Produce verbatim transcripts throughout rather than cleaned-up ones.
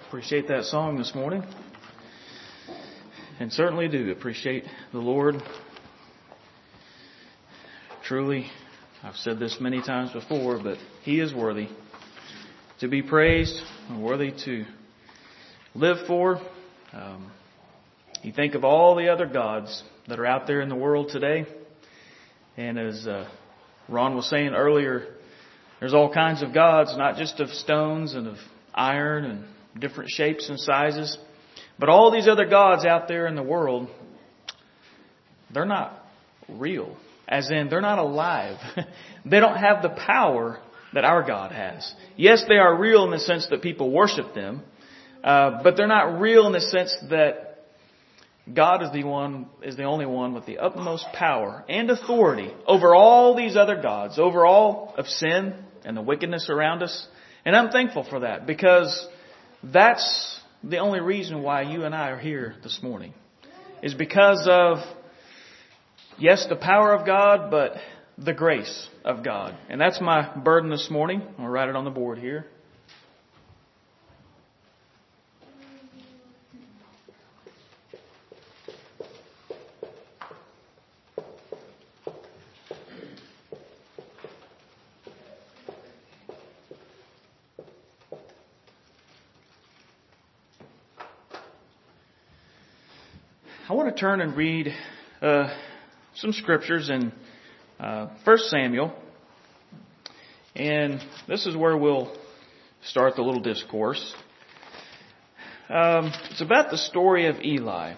Appreciate that song this morning. And certainly do appreciate the Lord. Truly, I've said this many times before, but He is worthy to be praised and worthy to live for. Um, you think of all the other gods that are out there in the world today. And as uh, Ron was saying earlier, there's all kinds of gods, not just of stones and of iron and different shapes and sizes. But all these other gods out there in the world, they're not real. As in, they're not alive. They don't have the power that our God has. Yes, they are real in the sense that people worship them. Uh, but they're not real in the sense that God is the one, is the only one with the utmost power and authority over all these other gods, over all of sin and the wickedness around us. And I'm thankful for that, because that's the only reason why you and I are here this morning, is because of, yes, the power of God, but the grace of God. And that's my burden this morning. I'll write it on the board here. I want to turn and read uh, some scriptures in uh, First Samuel. And this is where we'll start the little discourse. Um, it's about the story of Eli.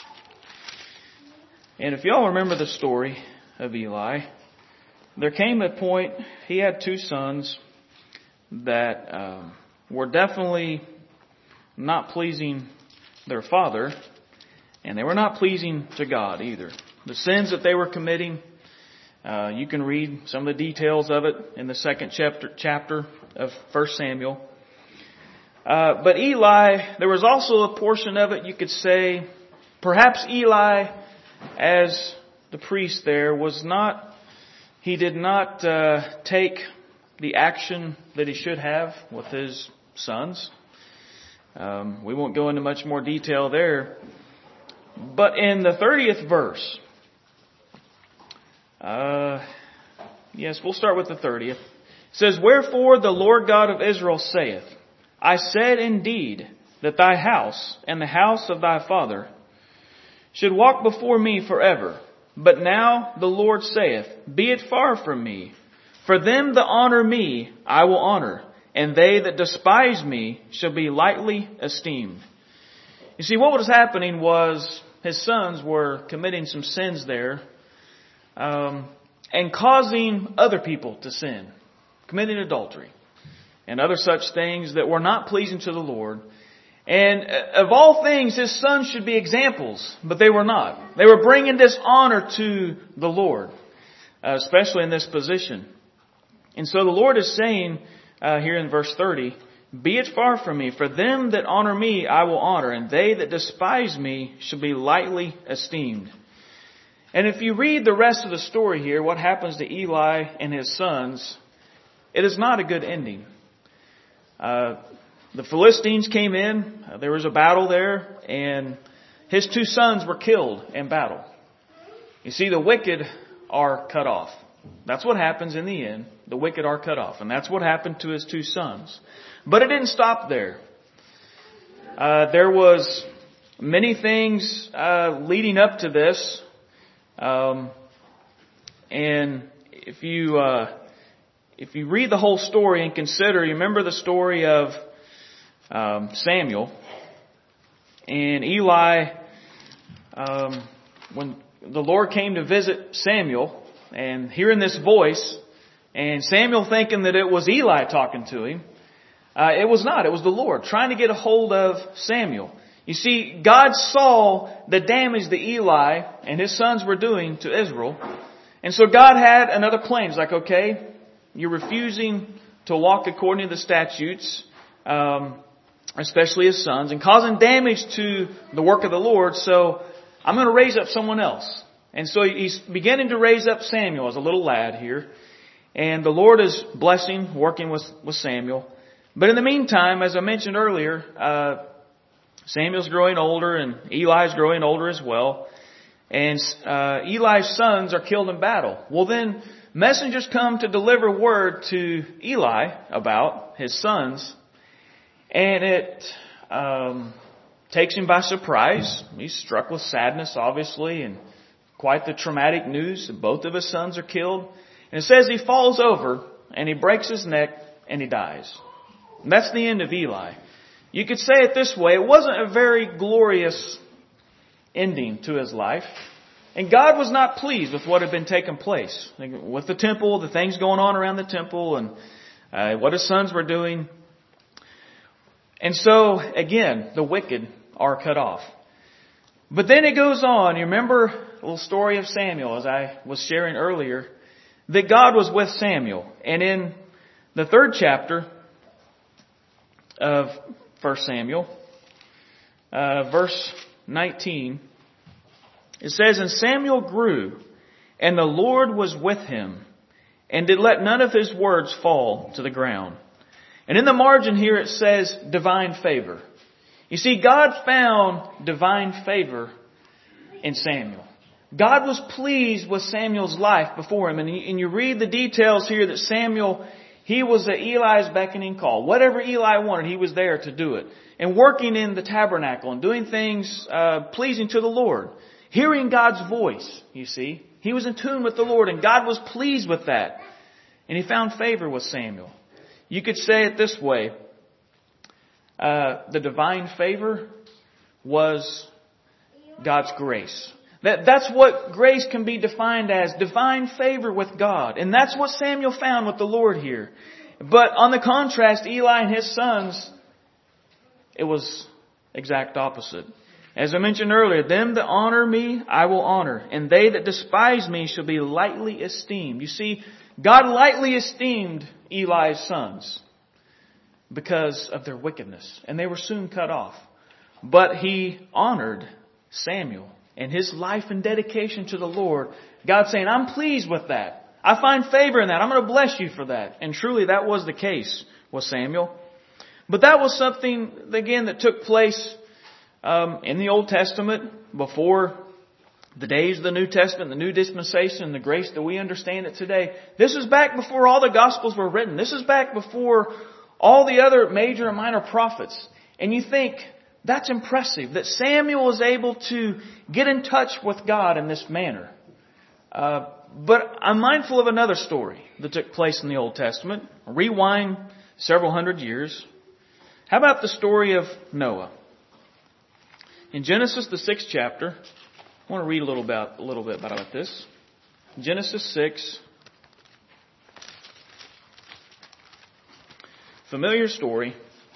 And if y'all remember the story of Eli, there came a point, he had two sons that um, were definitely not pleasing their father. And they were not pleasing to God either. The sins that they were committing, uh, you can read some of the details of it in the second chapter chapter of First Samuel. Uh, but Eli, there was also a portion of it, you could say, perhaps Eli, as the priest there, was not, he did not uh, take the action that he should have with his sons. Um, we won't go into much more detail there. But in the thirtieth verse, uh, yes, we'll start with the thirtieth. It says, "Wherefore the Lord God of Israel saith, I said indeed that thy house and the house of thy father should walk before me forever. But now the Lord saith, Be it far from me. For them that honor me I will honor, and they that despise me shall be lightly esteemed." You see, what was happening was his sons were committing some sins there, um, and causing other people to sin, committing adultery and other such things that were not pleasing to the Lord. And of all things, his sons should be examples, but they were not. They were bringing dishonor to the Lord, uh, especially in this position. And so the Lord is saying uh, here in verse thirty, "Be it far from me, for them that honor me I will honor, and they that despise me shall be lightly esteemed." And if you read the rest of the story here, what happens to Eli and his sons, it is not a good ending. Uh, the Philistines came in, uh, there was a battle there, and his two sons were killed in battle. You see, the wicked are cut off. That's what happens in the end. The wicked are cut off. And that's what happened to his two sons. But it didn't stop there. Uh, there was many things uh, leading up to this. Um, and if you uh, if you read the whole story and consider, you remember the story of um, Samuel and Eli. Um, when the Lord came to visit Samuel, and hearing this voice, and Samuel thinking that it was Eli talking to him. Uh, it was not. It was the Lord trying to get a hold of Samuel. You see, God saw the damage that Eli and his sons were doing to Israel. And so God had another plan. He's like, okay, you're refusing to walk according to the statutes, um, especially his sons, and causing damage to the work of the Lord. So I'm going to raise up someone else. And so he's beginning to raise up Samuel as a little lad here. And the Lord is blessing, working with, with Samuel. But in the meantime, as I mentioned earlier, uh, Samuel's growing older and Eli's growing older as well. And uh, Eli's sons are killed in battle. Well, then messengers come to deliver word to Eli about his sons. And it um, takes him by surprise. He's struck with sadness, obviously, and quite the traumatic news that both of his sons are killed. And it says he falls over and he breaks his neck and he dies. And that's the end of Eli. You could say it this way. It wasn't a very glorious ending to his life. And God was not pleased with what had been taking place. With the temple, the things going on around the temple, and uh, what his sons were doing. And so, again, the wicked are cut off. But then it goes on. You remember a little story of Samuel, as I was sharing earlier, that God was with Samuel. And in the third chapter of First Samuel, uh, verse nineteen, it says, "And Samuel grew, and the Lord was with him, and did let none of his words fall to the ground." And in the margin here it says divine favor. You see, God found divine favor in Samuel. God was pleased with Samuel's life before him. And you, and you read the details here that Samuel, he was at Eli's beckoning call. Whatever Eli wanted, he was there to do it. And working in the tabernacle and doing things uh, pleasing to the Lord. Hearing God's voice, you see. He was in tune with the Lord, and God was pleased with that. And he found favor with Samuel. You could say it this way. Uh, the divine favor was God's grace. That, that's what grace can be defined as. Divine favor with God. And that's what Samuel found with the Lord here. But on the contrast, Eli and his sons, it was exact opposite. As I mentioned earlier, them that honor me, I will honor. And they that despise me shall be lightly esteemed. You see, God lightly esteemed Eli's sons because of their wickedness. And they were soon cut off. But He honored Samuel and his life and dedication to the Lord. God saying, I'm pleased with that. I find favor in that. I'm going to bless you for that. And truly that was the case with Samuel. But that was something, again, that took place um, in the Old Testament before the days of the New Testament, the new dispensation, and the grace that we understand it today. This is back before all the Gospels were written. This is back before all the other major and minor prophets. And you think, that's impressive, that Samuel was able to get in touch with God in this manner. Uh, but I'm mindful of another story that took place in the Old Testament. Rewind several hundred years. How about the story of Noah? In Genesis, the sixth chapter, I want to read a little about a little bit about this. Genesis six, familiar story.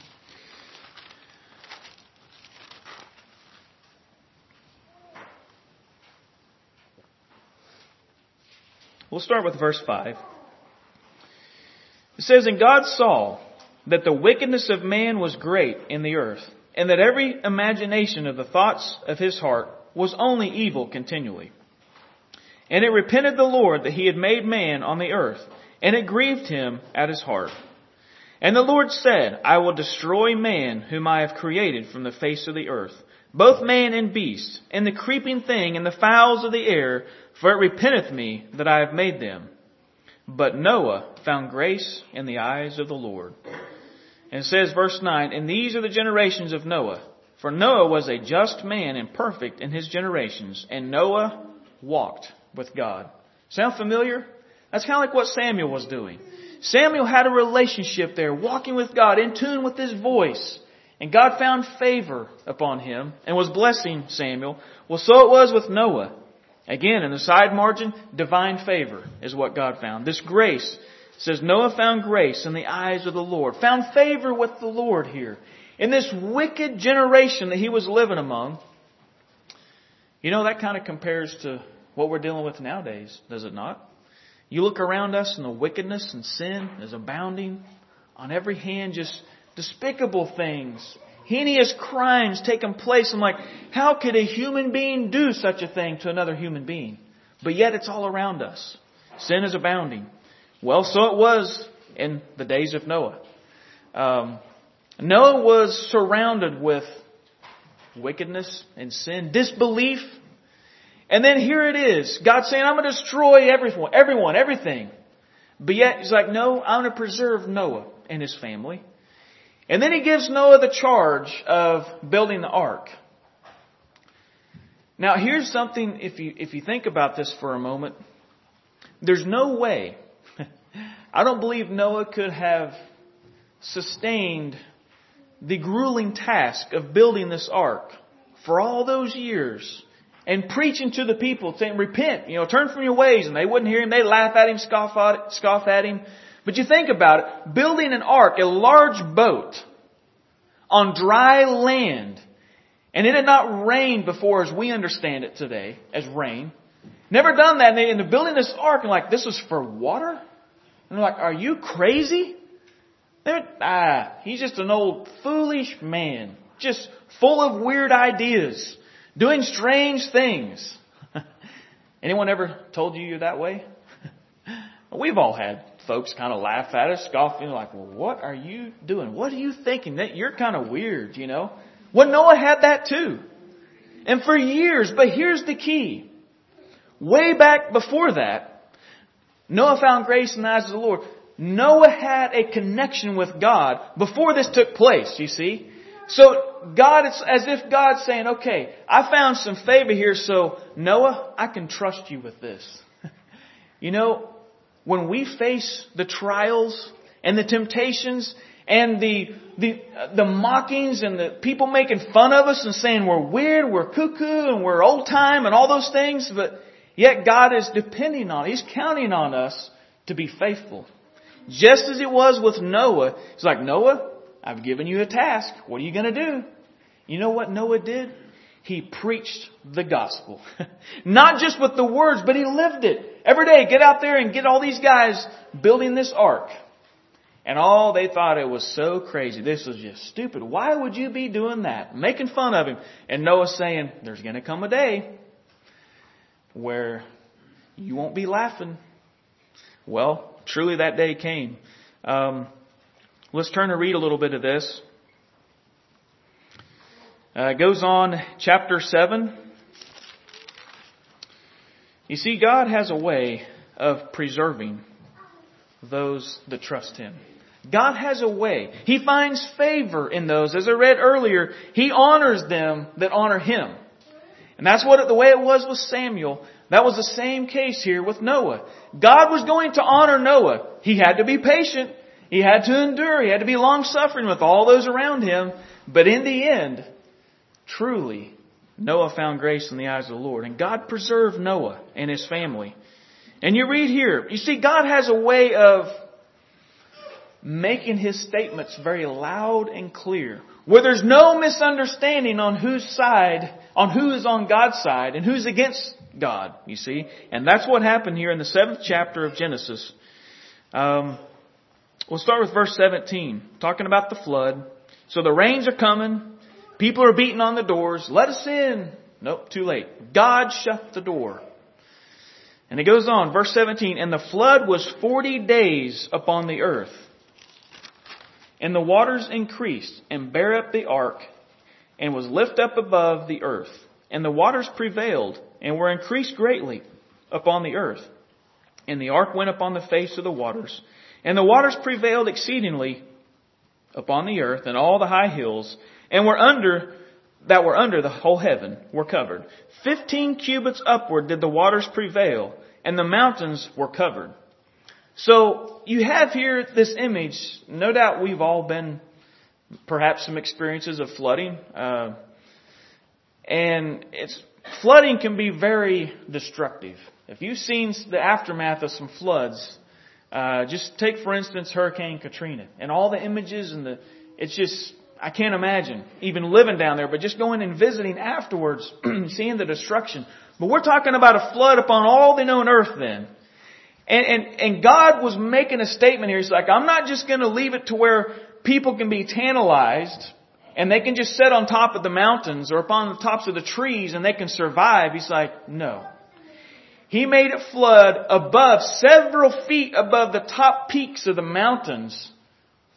We'll start with verse five. It says, And God saw that the wickedness of man was great in the earth, and that every imagination of the thoughts of his heart was only evil continually. And it repented the Lord that He had made man on the earth, and it grieved Him at His heart. And the Lord said, I will destroy man whom I have created from the face of the earth, both man and beast, and the creeping thing and the fowls of the air, for it repenteth me that I have made them. But Noah found grace in the eyes of the Lord. And it says, verse nine, And these are the generations of Noah. For Noah was a just man and perfect in his generations, and Noah walked with God. Sound familiar? That's kind of like what Samuel was doing. Samuel had a relationship there, walking with God, in tune with His voice. And God found favor upon him and was blessing Samuel. Well, so it was with Noah. Again, in the side margin, divine favor is what God found. This grace, it says Noah found grace in the eyes of the Lord. Found favor with the Lord here. In this wicked generation that he was living among. You know, that kind of compares to what we're dealing with nowadays, does it not? You look around us and the wickedness and sin is abounding. On every hand, just despicable things. Heinous crimes taking place. I'm like, how could a human being do such a thing to another human being? But yet it's all around us. Sin is abounding. Well, so it was in the days of Noah. Um, Noah was surrounded with wickedness and sin, disbelief. And then here it is. God saying, I'm going to destroy everyone, everyone, everything. But yet He's like, no, I'm going to preserve Noah and his family. And then He gives Noah the charge of building the ark. Now here's something, if you, if you think about this for a moment, there's no way, I don't believe Noah could have sustained the grueling task of building this ark for all those years and preaching to the people, saying, repent, you know, turn from your ways. And they wouldn't hear him. They laugh at him, scoff at, scoff at him. But you think about it, building an ark, a large boat on dry land. And it had not rained before as we understand it today, as rain. Never done that. And, they, and they're building this ark and like, this is for water? And they're like, are you crazy? They're, ah, he's just an old foolish man. Just full of weird ideas. Doing strange things. Anyone ever told you you're that way? We've all had folks kind of laugh at us, scoff, you know, like, well, what are you doing? What are you thinking? That you're kind of weird, you know? Well, Noah had that too. And for years, but here's the key. Way back before that, Noah found grace in the eyes of the Lord. Noah had a connection with God before this took place, you see. So God, it's as if God's saying, okay, I found some favor here, so Noah, I can trust you with this. You know, when we face the trials and the temptations and the the the mockings and the people making fun of us and saying we're weird, we're cuckoo, and we're old time and all those things, but yet God is depending on, He's counting on us to be faithful. Just as it was with Noah, it's like, Noah, I've given you a task. What are you going to do? You know what Noah did? He preached the gospel. Not just with the words, but he lived it. Every day, get out there and get all these guys building this ark. And all they thought it was so crazy. This was just stupid. Why would you be doing that? Making fun of him. And Noah's saying, there's going to come a day where you won't be laughing. Well, truly that day came. Um, let's turn to read a little bit of this. Uh, it goes on, chapter seven. You see, God has a way of preserving those that trust Him. God has a way. He finds favor in those. As I read earlier, He honors them that honor Him. And that's what the way it was with Samuel. That was the same case here with Noah. God was going to honor Noah. He had to be patient. He had to endure. He had to be long-suffering with all those around him. But in the end, truly, Noah found grace in the eyes of the Lord. And God preserved Noah and his family. And you read here, you see, God has a way of making His statements very loud and clear, where there's no misunderstanding on whose side, on who is on God's side and who's against God, you see. And that's what happened here in the seventh chapter of Genesis. Um, we'll start with verse seventeen, talking about the flood. So the rains are coming. People are beating on the doors. Let us in. Nope, too late. God shut the door. And it goes on, verse seventeen, and the flood was forty days upon the earth. And the waters increased and bare up the ark and was lift up above the earth. And the waters prevailed and were increased greatly upon the earth. And the ark went upon the face of the waters. And the waters prevailed exceedingly upon the earth and all the high hills, and were under, that were under the whole heaven were covered. Fifteen cubits upward did the waters prevail, and the mountains were covered. So you have here this image. No doubt we've all been, perhaps some experiences of flooding. Uh, and it's flooding can be very destructive. If you've seen the aftermath of some floods, uh, just take, for instance, Hurricane Katrina. And all the images and the, it's just, I can't imagine even living down there, but just going and visiting afterwards, seeing the destruction. But we're talking about a flood upon all the known earth then. And, and, and God was making a statement here. He's like, I'm not just going to leave it to where people can be tantalized and they can just sit on top of the mountains or upon the tops of the trees and they can survive. He's like, no. He made it flood above, several feet above the top peaks of the mountains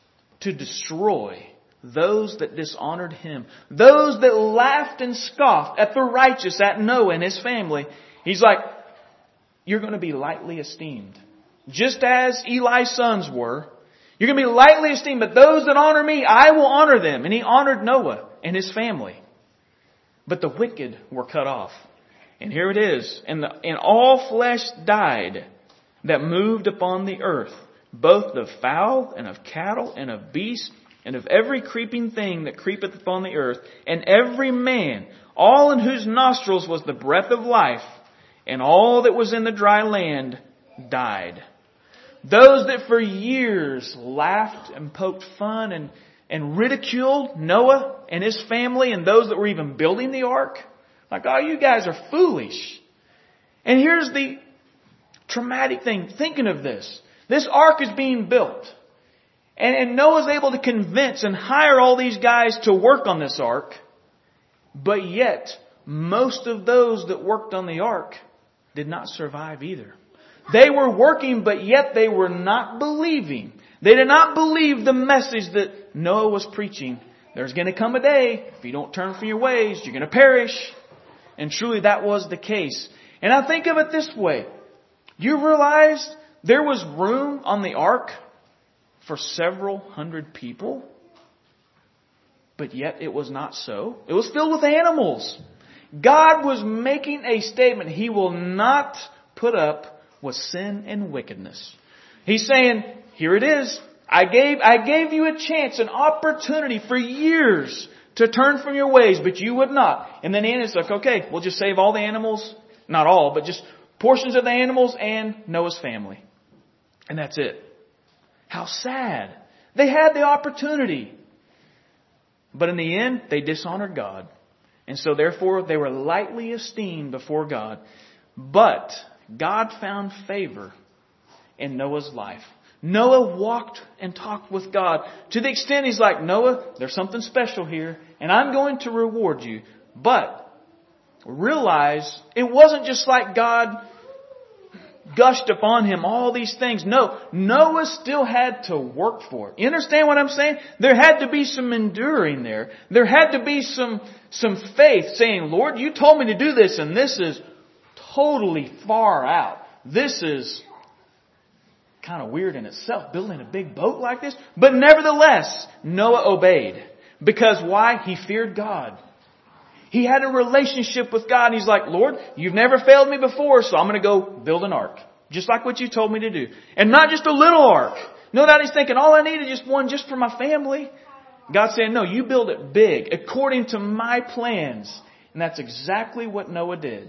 to destroy those that dishonored Him. Those that laughed and scoffed at the righteous, at Noah and his family. He's like, you're going to be lightly esteemed. Just as Eli's sons were. You're going to be lightly esteemed, but those that honor me, I will honor them. And He honored Noah and his family. But the wicked were cut off. And here it is. And, the, and all flesh died that moved upon the earth, both of fowl and of cattle and of beasts and of every creeping thing that creepeth upon the earth, and every man, all in whose nostrils was the breath of life, and all that was in the dry land died. Those that for years laughed and poked fun and, and ridiculed Noah and his family and those that were even building the ark. Like, oh, you guys are foolish. And here's the traumatic thing. Thinking of this. This ark is being built. And, and Noah's able to convince and hire all these guys to work on this ark. But yet, most of those that worked on the ark did not survive either. They were working, but yet they were not believing. They did not believe the message that Noah was preaching. There's going to come a day, if you don't turn from your ways, you're going to perish. And truly that was the case. And I think of it this way. You realize there was room on the ark for several hundred people? But yet it was not so. It was filled with animals. God was making a statement. He will not put up with sin and wickedness. He's saying, here it is. I gave, I gave you a chance, an opportunity for years to turn from your ways, but you would not. And then it's like, okay, we'll just save all the animals. Not all, but just portions of the animals and Noah's family. And that's it. How sad. They had the opportunity. But in the end, they dishonored God. And so therefore, they were lightly esteemed before God. But God found favor in Noah's life. Noah walked and talked with God to the extent He's like, Noah, there's something special here, and I'm going to reward you. But realize it wasn't just like God gushed upon him all these things. No, Noah still had to work for it. You understand what I'm saying? There had to be some enduring there. There had to be some, some faith saying, Lord, you told me to do this, and this is totally far out. This is kind of weird in itself, building a big boat like this. But nevertheless, Noah obeyed. Because why? He feared God. He had a relationship with God. And he's like, Lord, you've never failed me before, so I'm going to go build an ark. Just like what you told me to do. And not just a little ark. No doubt he's thinking, all I need is just one just for my family. God's saying, no, you build it big according to my plans. And that's exactly what Noah did.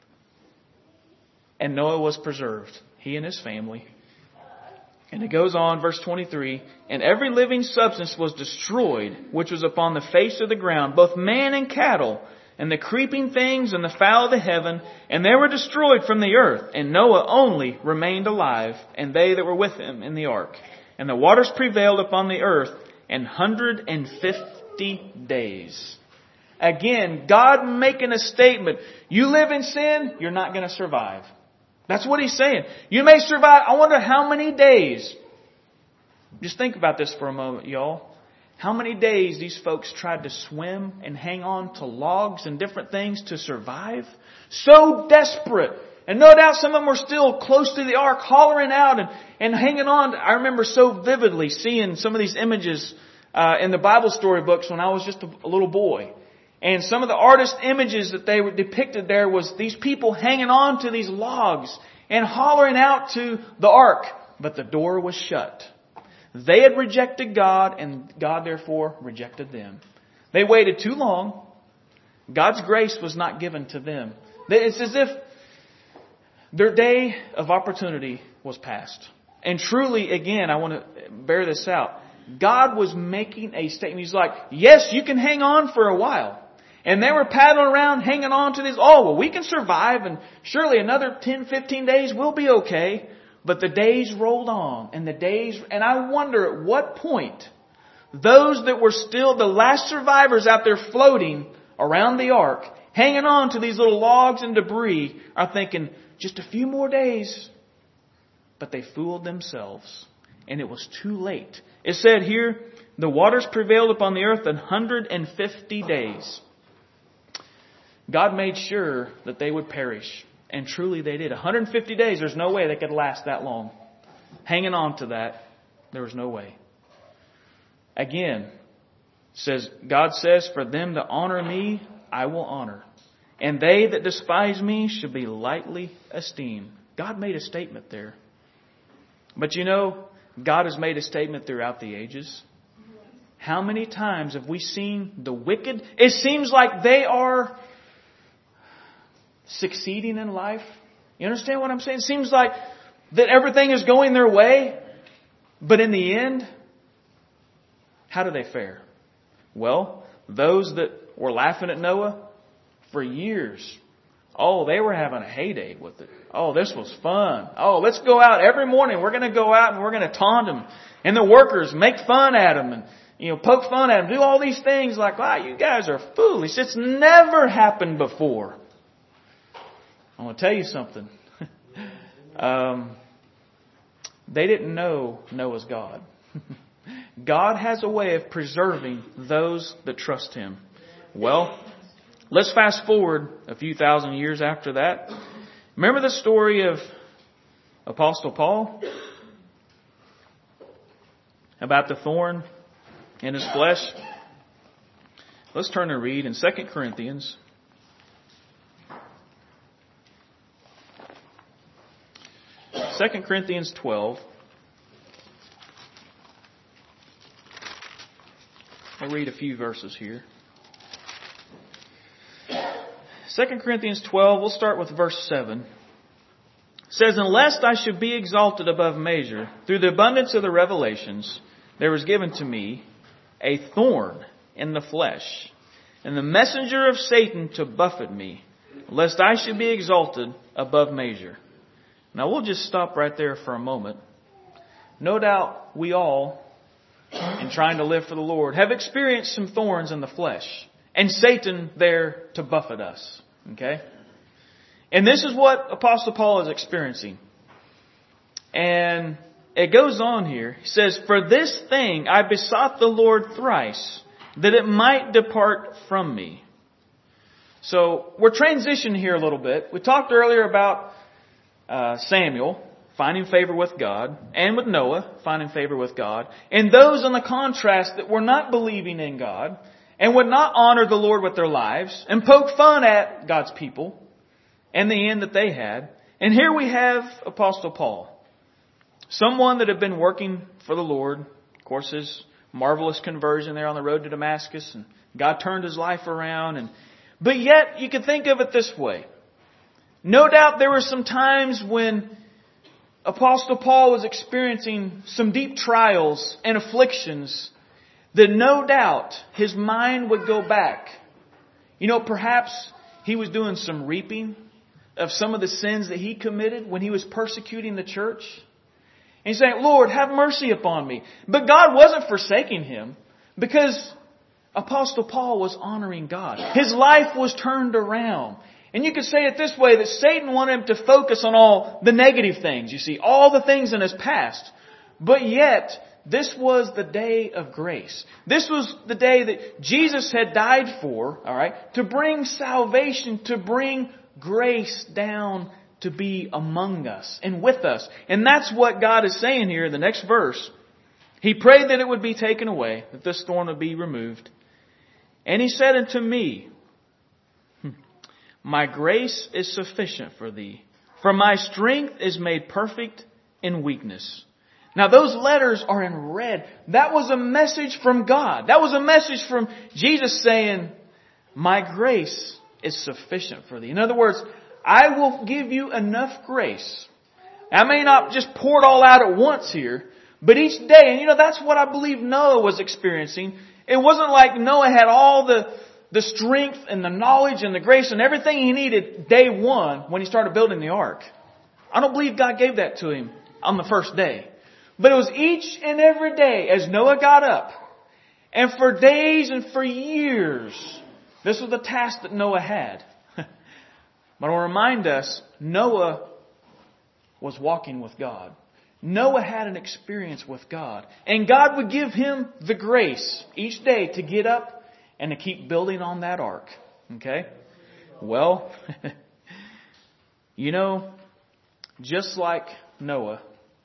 And Noah was preserved. He and his family. And it goes on, verse twenty-three, and every living substance was destroyed, which was upon the face of the ground, both man and cattle, and the creeping things and the fowl of the heaven, and they were destroyed from the earth. And Noah only remained alive, and they that were with him in the ark. And the waters prevailed upon the earth an hundred and fifty days. Again, God making a statement. You live in sin, you're not going to survive. That's what He's saying. You may survive, I wonder how many days. Just think about this for a moment, y'all. How many days these folks tried to swim and hang on to logs and different things to survive? So desperate. And no doubt some of them were still close to the ark, hollering out and, and hanging on. I remember so vividly seeing some of these images uh, in the Bible storybooks when I was just a, a little boy. And some of the artist images that they were depicted there was these people hanging on to these logs and hollering out to the ark. But the door was shut. They had rejected God, and God therefore rejected them. They waited too long. God's grace was not given to them. It's as if their day of opportunity was past. And truly, again, I want to bear this out. God was making a statement. He's like, yes, you can hang on for a while. And they were paddling around, hanging on to this. Oh, well, we can survive, and surely another ten, fifteen days we'll be okay. But the days rolled on, and the days, and I wonder at what point those that were still the last survivors out there floating around the ark, hanging on to these little logs and debris, are thinking, just a few more days. But they fooled themselves, and it was too late. It said here, The waters prevailed upon the earth one hundred fifty days. God made sure that they would perish. And truly they did. one hundred fifty days, there's no way they could last that long. Hanging on to that, there was no way. Again, says God says, for them that honor me, I will honor. And they that despise me should be lightly esteemed. God made a statement there. But you know, God has made a statement throughout the ages. How many times have we seen the wicked? It seems like they are succeeding in life. You understand what I'm saying? It seems like that everything is going their way. But in the end, how do they fare? Well, those that were laughing at Noah for years, oh, they were having a heyday with it. Oh, this was fun. Oh, let's go out every morning. We're going to go out and we're going to taunt them. And the workers make fun at them and, you know, poke fun at them. Do all these things like, wow, you guys are foolish. It's never happened before. I'm going to tell you something. um, they didn't know Noah's God. God has a way of preserving those that trust Him. Well, let's fast forward a few thousand years after that. Remember the story of Apostle Paul? About the thorn in his flesh? Let's turn and read in Second Corinthians. Second Corinthians twelve. I'll read a few verses here. Second Corinthians twelve, we'll start with verse seven. It says, and lest I should be exalted above measure, through the abundance of the revelations, there was given to me a thorn in the flesh, and the messenger of Satan to buffet me, lest I should be exalted above measure. Now we'll just stop right there for a moment. No doubt we all, in trying to live for the Lord, have experienced some thorns in the flesh. And Satan there to buffet us. Okay? And this is what Apostle Paul is experiencing. And it goes on here. He says, for this thing I besought the Lord thrice, that it might depart from me. So we're transitioning here a little bit. We talked earlier about uh, Samuel finding favor with God, and with Noah finding favor with God, and those on the contrast that were not believing in God, and would not honor the Lord with their lives, and poke fun at God's people, and the end that they had. And here we have Apostle Paul, someone that had been working for the Lord. Of course, his marvelous conversion there on the road to Damascus, and God turned his life around. And but yet, you can think of it this way. No doubt there were some times when Apostle Paul was experiencing some deep trials and afflictions that no doubt his mind would go back. You know, perhaps he was doing some reaping of some of the sins that he committed when he was persecuting the church. And he's saying, Lord, have mercy upon me. But God wasn't forsaking him because Apostle Paul was honoring God. His life was turned around. And you could say it this way, that Satan wanted him to focus on all the negative things, you see, all the things in his past. But yet, this was the day of grace. This was the day that Jesus had died for, all right, to bring salvation, to bring grace down to be among us and with us. And that's what God is saying here in the next verse. He prayed that it would be taken away, that this thorn would be removed. And He said unto me, my grace is sufficient for thee, for my strength is made perfect in weakness. Now those letters are in red. That was a message from God. That was a message from Jesus saying, my grace is sufficient for thee. In other words, I will give you enough grace. I may not just pour it all out at once here, but each day, and you know, that's what I believe Noah was experiencing. It wasn't like Noah had all the the strength and the knowledge and the grace and everything he needed day one when he started building the ark. I don't believe God gave that to him on the first day. But it was each and every day as Noah got up. And for days and for years, this was the task that Noah had. But I'll remind us, Noah was walking with God. Noah had an experience with God. And God would give him the grace each day to get up and to keep building on that ark. Okay? Well, you know, just like Noah,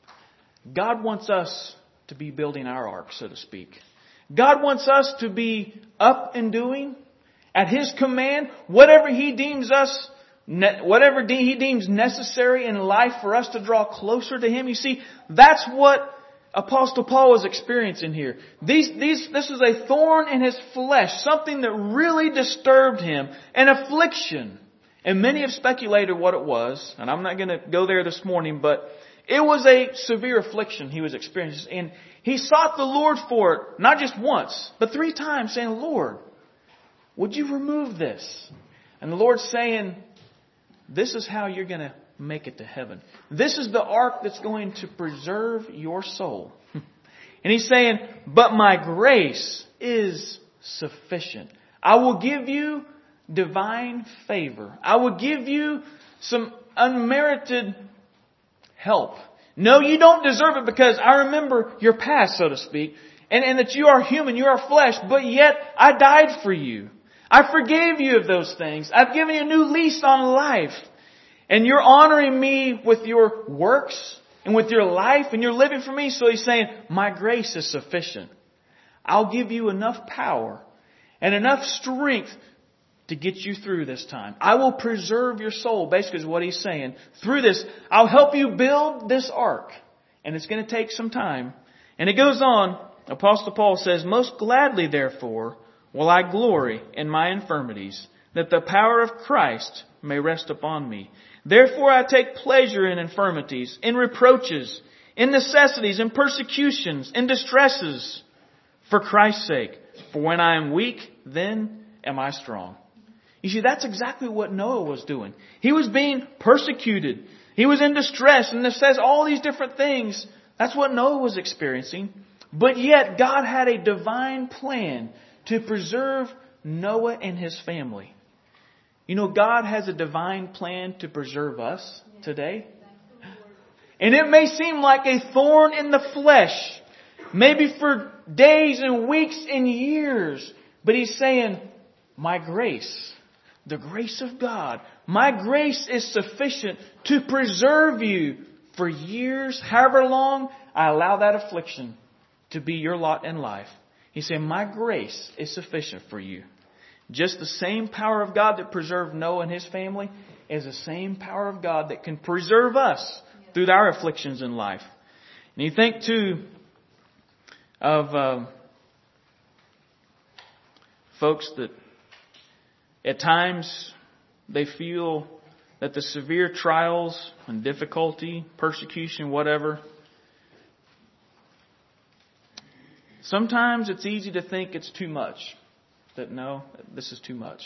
God wants us to be building our ark, so to speak. God wants us to be up and doing at His command whatever He deems us, whatever He deems necessary in life for us to draw closer to Him. You see, that's what Apostle Paul was experiencing here. These, these, this is a thorn in his flesh, something that really disturbed him, an affliction. And many have speculated what it was, and I'm not going to go there this morning, but it was a severe affliction he was experiencing. And he sought the Lord for it, not just once, but three times, saying, Lord, would you remove this? And the Lord's saying, this is how you're going to make it to heaven. This is the ark that's going to preserve your soul. And He's saying, but my grace is sufficient. I will give you divine favor. I will give you some unmerited help. No, you don't deserve it, because I remember your past, so to speak, and, and that you are human, you are flesh, but yet I died for you. I forgave you of those things. I've given you a new lease on life. And you're honoring me with your works and with your life, and you're living for me. So He's saying, my grace is sufficient. I'll give you enough power and enough strength to get you through this time. I will preserve your soul, basically is what He's saying. Through this, I'll help you build this ark. And it's going to take some time. And it goes on, Apostle Paul says, most gladly, therefore, will I glory in my infirmities, that the power of Christ may rest upon me. Therefore I take pleasure in infirmities, in reproaches, in necessities, in persecutions, in distresses, for Christ's sake. For when I am weak, then am I strong. You see, that's exactly what Noah was doing. He was being persecuted. He was in distress, and it says all these different things. That's what Noah was experiencing. But yet God had a divine plan to preserve Noah and his family. You know, God has a divine plan to preserve us today. And it may seem like a thorn in the flesh, maybe for days and weeks and years. But He's saying, my grace, the grace of God, my grace is sufficient to preserve you for years, however long I allow that affliction to be your lot in life. He's saying, my grace is sufficient for you. Just the same power of God that preserved Noah and his family is the same power of God that can preserve us through our afflictions in life. And you think too of uh, folks that at times they feel that the severe trials and difficulty, persecution, whatever, sometimes it's easy to think it's too much. That no, this is too much.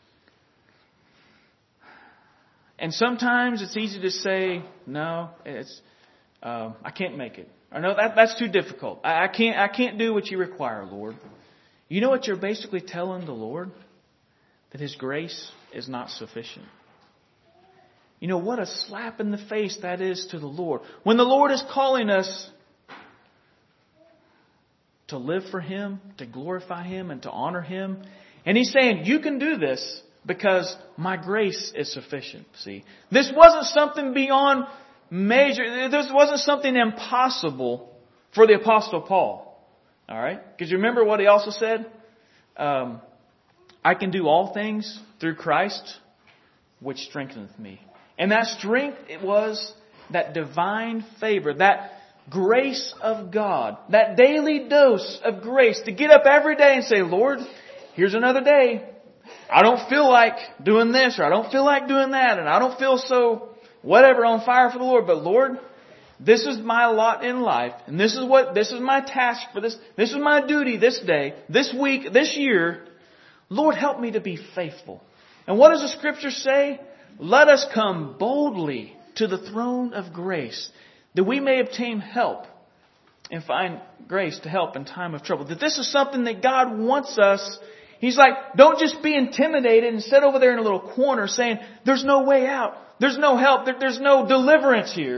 And sometimes it's easy to say, no, it's uh, I can't make it. Or no, that, that's too difficult. I, I can't I can't do what you require, Lord. You know what you're basically telling the Lord? That His grace is not sufficient. You know, what a slap in the face that is to the Lord. When the Lord is calling us to live for Him, to glorify Him, and to honor Him. And He's saying, you can do this because my grace is sufficient. See, this wasn't something beyond measure. This wasn't something impossible for the Apostle Paul. All right? Because you remember what he also said? Um, I can do all things through Christ, which strengtheneth me. And that strength, it was that divine favor, that grace of God, that daily dose of grace to get up every day and say, Lord, here's another day. I don't feel like doing this, or I don't feel like doing that, and I don't feel so whatever on fire for the Lord. But Lord, this is my lot in life, and this is what this is my task for this. This is my duty this day, this week, this year. Lord, help me to be faithful. And what does the Scripture say? Let us come boldly to the throne of grace, that we may obtain help and find grace to help in time of trouble. That this is something that God wants us. He's like, don't just be intimidated and sit over there in a little corner saying, there's no way out. There's no help. There, there's no deliverance here. And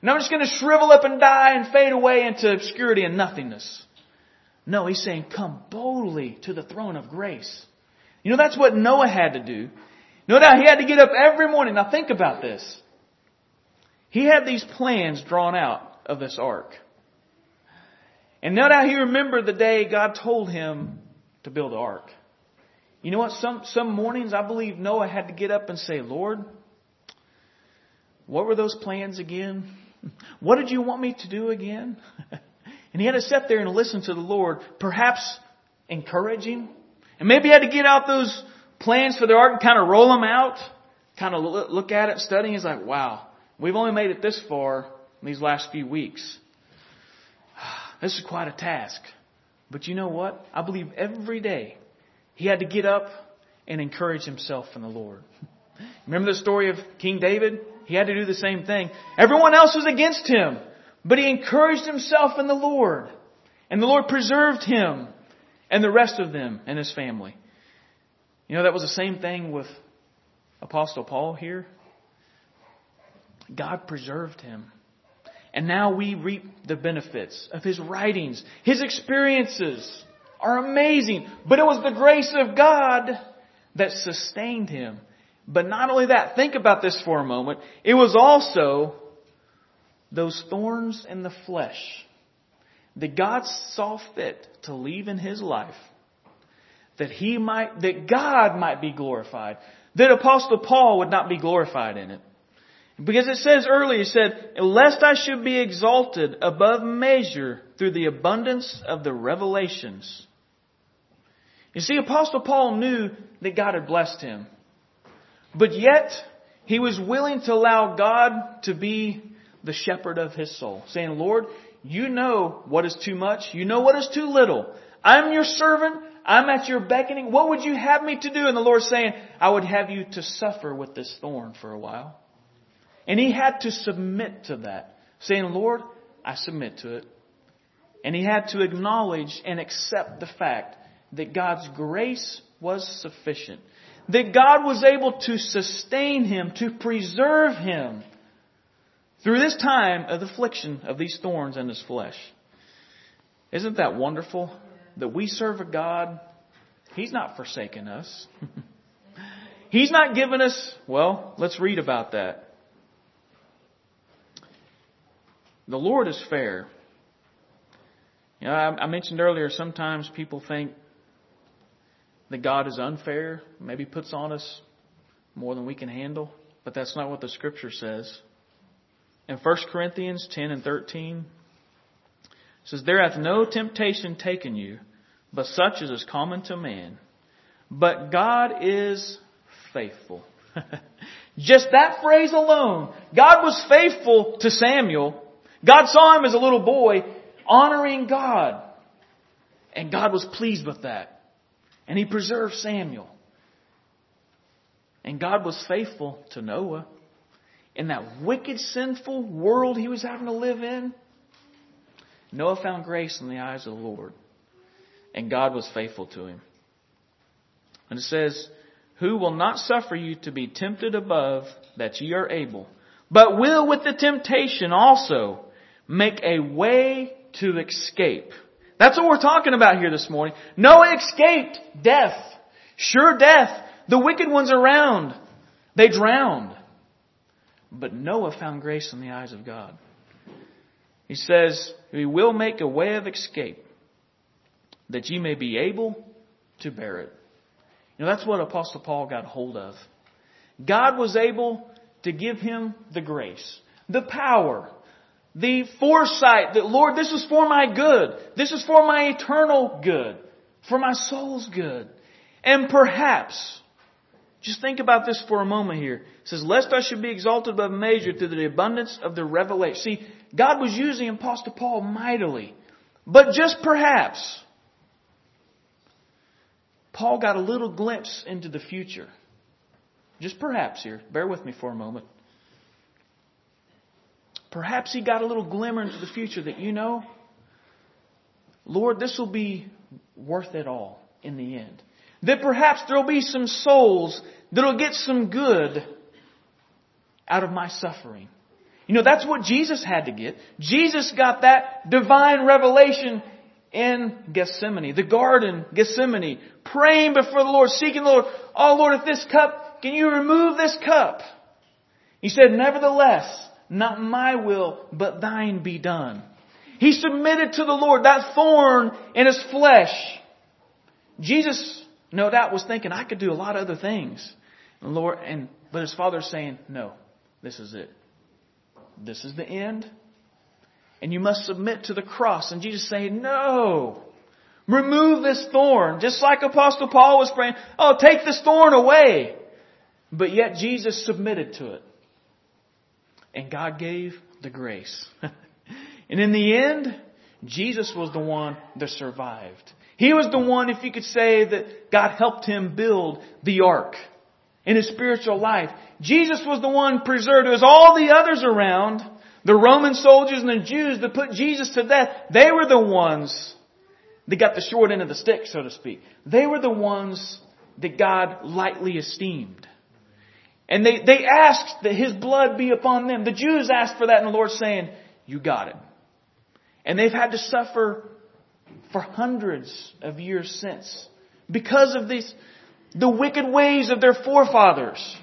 And I'm just going to shrivel up and die and fade away into obscurity and nothingness. No, He's saying, come boldly to the throne of grace. You know, that's what Noah had to do. No doubt he had to get up every morning. Now think about this. He had these plans drawn out of this ark. And no doubt he remembered the day God told him to build the ark. You know what? Some, some mornings I believe Noah had to get up and say, Lord, what were those plans again? What did you want me to do again? And he had to sit there and listen to the Lord, perhaps encourage him. And maybe he had to get out those plans for the ark and kind of roll them out, kind of look at it, studying. He's like, wow, we've only made it this far in these last few weeks. This is quite a task. But you know what? I believe every day he had to get up and encourage himself in the Lord. Remember the story of King David? He had to do the same thing. Everyone else was against him, but he encouraged himself in the Lord. And the Lord preserved him and the rest of them and his family. You know, that was the same thing with Apostle Paul here. God preserved him. And now we reap the benefits of his writings. His experiences are amazing. But it was the grace of God that sustained him. But not only that, think about this for a moment. It was also those thorns in the flesh that God saw fit to leave in his life, that he might, that God might be glorified, that Apostle Paul would not be glorified in it. Because it says earlier, it said, lest I should be exalted above measure through the abundance of the revelations. You see, Apostle Paul knew that God had blessed him. But yet, he was willing to allow God to be the shepherd of his soul. Saying, Lord, you know what is too much. You know what is too little. I'm your servant. I'm at your beckoning. What would you have me to do? And the Lord saying, I would have you to suffer with this thorn for a while. And he had to submit to that. Saying, Lord, I submit to it. And he had to acknowledge and accept the fact that God's grace was sufficient. That God was able to sustain him, to preserve him through this time of the affliction of these thorns in his flesh. Isn't that wonderful? That we serve a God, He's not forsaken us. He's not given us, well, let's read about that. The Lord is fair. You know, I, I mentioned earlier, sometimes people think that God is unfair, maybe puts on us more than we can handle. But that's not what the Scripture says. In First Corinthians ten and thirteen, it says, there hath no temptation taken you, but such as is common to man. But God is faithful. Just that phrase alone. God was faithful to Samuel. God saw him as a little boy honoring God. And God was pleased with that. And He preserved Samuel. And God was faithful to Noah. In that wicked, sinful world he was having to live in, Noah found grace in the eyes of the Lord. And God was faithful to him. And it says, who will not suffer you to be tempted above that ye are able, but will with the temptation also make a way to escape. That's what we're talking about here this morning. Noah escaped death. Sure death. The wicked ones around, they drowned. But Noah found grace in the eyes of God. He says, He will make a way of escape, that ye may be able to bear it. You know, that's what Apostle Paul got hold of. God was able to give him the grace, the power, the foresight that, Lord, this is for my good. This is for my eternal good, for my soul's good. And perhaps, just think about this for a moment here. It says, lest I should be exalted above measure through the abundance of the revelation. See, God was using Apostle Paul mightily. But just perhaps, Paul got a little glimpse into the future. Just perhaps here. Bear with me for a moment. Perhaps he got a little glimmer into the future that, you know, Lord, this will be worth it all in the end. That perhaps there will be some souls that will get some good out of my suffering. You know, that's what Jesus had to get. Jesus got that divine revelation in Gethsemane, the garden, Gethsemane, praying before the Lord, seeking the Lord. Oh Lord, if this cup, can you remove this cup? He said, nevertheless, not my will, but thine be done. He submitted to the Lord, that thorn in his flesh. Jesus, no doubt, was thinking, I could do a lot of other things. And Lord, and but his Father's saying, no, this is it. This is the end. And you must submit to the cross. And Jesus saying, no, remove this thorn. Just like Apostle Paul was praying, oh, take this thorn away. But yet Jesus submitted to it. And God gave the grace. And in the end, Jesus was the one that survived. He was the one, if you could say, that God helped him build the ark in his spiritual life. Jesus was the one preserved. It was all the others around, the Roman soldiers and the Jews that put Jesus to death. They were the ones that got the short end of the stick, so to speak. They were the ones that God lightly esteemed. And they, they asked that His blood be upon them. The Jews asked for that, and the Lord's saying, you got it. And they've had to suffer for hundreds of years since because of these, the wicked ways of their forefathers.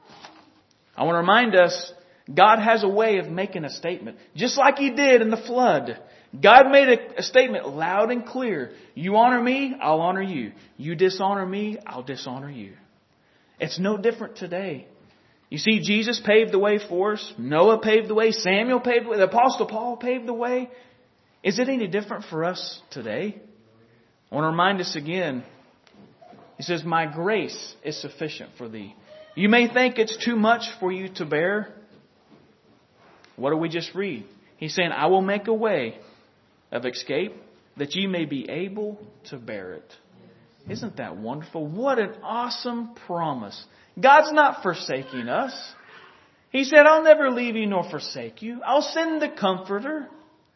I want to remind us, God has a way of making a statement. Just like He did in the flood. God made a, a statement loud and clear. You honor me, I'll honor you. You dishonor me, I'll dishonor you. It's no different today. You see, Jesus paved the way for us. Noah paved the way. Samuel paved the way. The Apostle Paul paved the way. Is it any different for us today? I want to remind us again. He says, my grace is sufficient for thee. You may think it's too much for you to bear. What do we just read? He's saying, I will make a way of escape that ye may be able to bear it. Isn't that wonderful? What an awesome promise. God's not forsaking us. He said, I'll never leave you nor forsake you. I'll send the Comforter.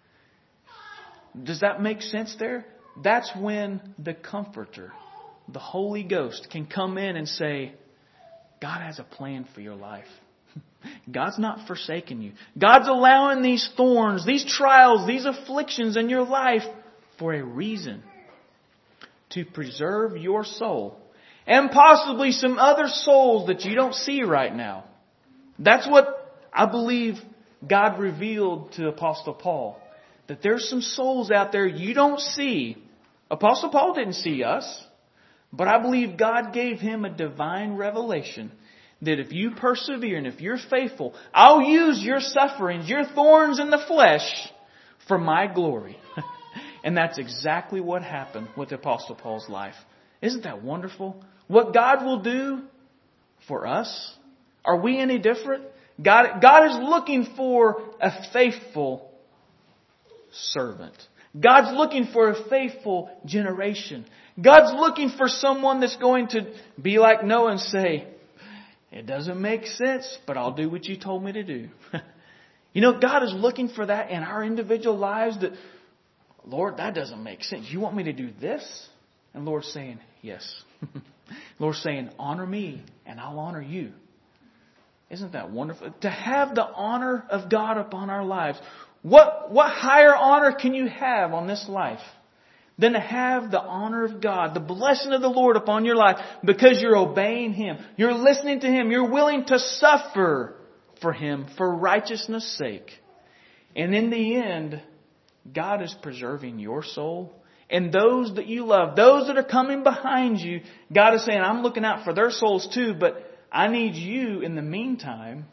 Does that make sense there? That's when the Comforter, the Holy Ghost, can come in and say, God has a plan for your life. God's not forsaking you. God's allowing these thorns, these trials, these afflictions in your life for a reason. To preserve your soul. And possibly some other souls that you don't see right now. That's what I believe God revealed to Apostle Paul. That there's some souls out there you don't see. Apostle Paul didn't see us. But I believe God gave him a divine revelation. That if you persevere and if you're faithful, I'll use your sufferings, your thorns in the flesh for my glory. And that's exactly what happened with the Apostle Paul's life. Isn't that wonderful? What God will do for us. Are we any different? God, God is looking for a faithful servant. God's looking for a faithful generation. God's looking for someone that's going to be like Noah and say, it doesn't make sense, but I'll do what you told me to do. You know, God is looking for that in our individual lives that, Lord, that doesn't make sense. You want me to do this? And Lord's saying, yes. Lord's saying, honor me and I'll honor you. Isn't that wonderful? To have the honor of God upon our lives. What, what higher honor can you have on this life than to have the honor of God, the blessing of the Lord upon your life because you're obeying Him. You're listening to Him. You're willing to suffer for Him for righteousness' sake. And in the end, God is preserving your soul. And those that you love, those that are coming behind you, God is saying, I'm looking out for their souls too, but I need you in the meantime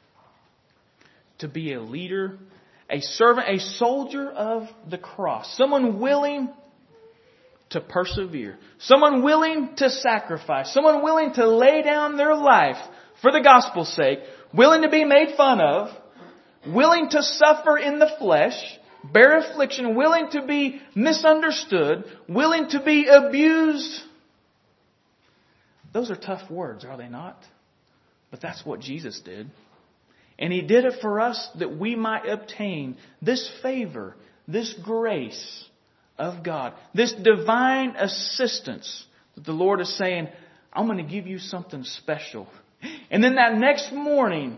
to be a leader, a servant, a soldier of the cross. Someone willing to persevere. Someone willing to sacrifice. Someone willing to lay down their life for the gospel's sake. Willing to be made fun of. Willing to suffer in the flesh. Bear affliction. Willing to be misunderstood. Willing to be abused. Those are tough words, are they not? But that's what Jesus did. And He did it for us that we might obtain this favor, this grace of God, this divine assistance that the Lord is saying, I'm going to give you something special. And then that next morning,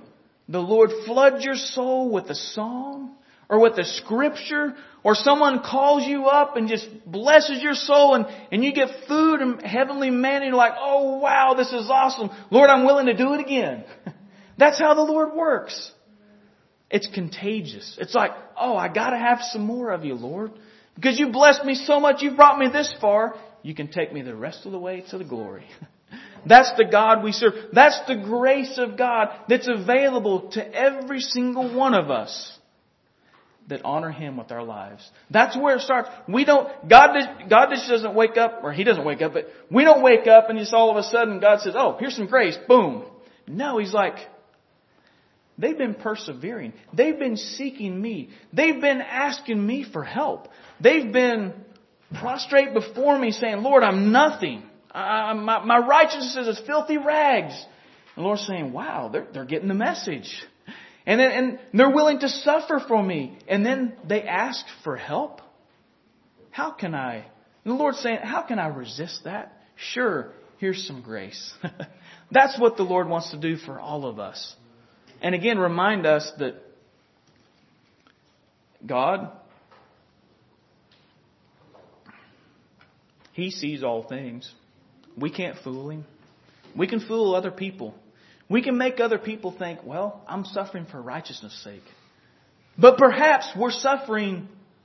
the Lord floods your soul with a song or with a scripture, or someone calls you up and just blesses your soul, and, and you get food and heavenly manna, and you're like, oh wow, this is awesome. Lord, I'm willing to do it again. That's how the Lord works. It's contagious. It's like, oh, I gotta have some more of you, Lord. Because you blessed me so much, you've brought me this far, you can take me the rest of the way to the glory. That's the God we serve. That's the grace of God that's available to every single one of us that honor Him with our lives. That's where it starts. We don't, God, God just doesn't wake up, or He doesn't wake up, but we don't wake up and just all of a sudden God says, oh, here's some grace, boom. No, He's like, they've been persevering. They've been seeking me. They've been asking me for help. They've been prostrate before me saying, Lord, I'm nothing. I, my, my righteousness is as filthy rags. And the Lord's saying, wow, they're, they're getting the message. And then, and they're willing to suffer for me. And then they ask for help. How can I? And the Lord's saying, how can I resist that? Sure, here's some grace. That's what the Lord wants to do for all of us. And again, remind us that God, He sees all things. We can't fool Him. We can fool other people. We can make other people think, well, I'm suffering for righteousness' sake. But perhaps we're suffering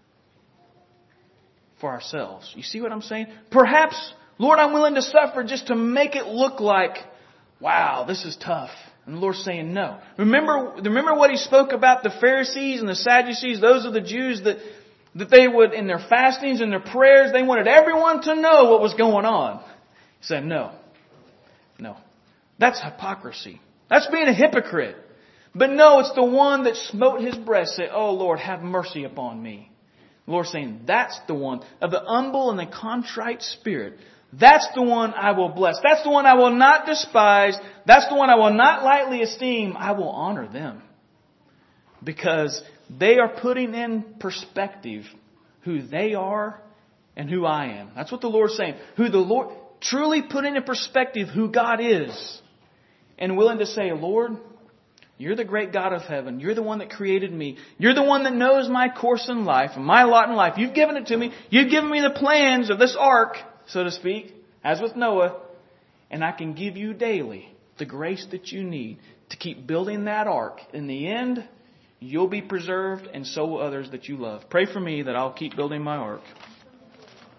for ourselves. You see what I'm saying? Perhaps, Lord, I'm willing to suffer just to make it look like, wow, this is tough. And the Lord's saying no. Remember, remember what He spoke about the Pharisees and the Sadducees? Those are the Jews that, that they would, in their fastings and their prayers, they wanted everyone to know what was going on. He said, no. No. That's hypocrisy. That's being a hypocrite. But no, it's the one that smote his breast, said, oh Lord, have mercy upon me. The Lord's saying, that's the one of the humble and the contrite spirit. That's the one I will bless. That's the one I will not despise. That's the one I will not lightly esteem. I will honor them. Because they are putting in perspective who they are and who I am. That's what the Lord's saying. Who the Lord, truly putting in perspective who God is. And willing to say, Lord, You're the great God of heaven. You're the one that created me. You're the one that knows my course in life and my lot in life. You've given it to me. You've given me the plans of this ark, so to speak, as with Noah. And I can give you daily the grace that you need to keep building that ark. In the end, you'll be preserved, and so will others that you love. Pray for me that I'll keep building my ark.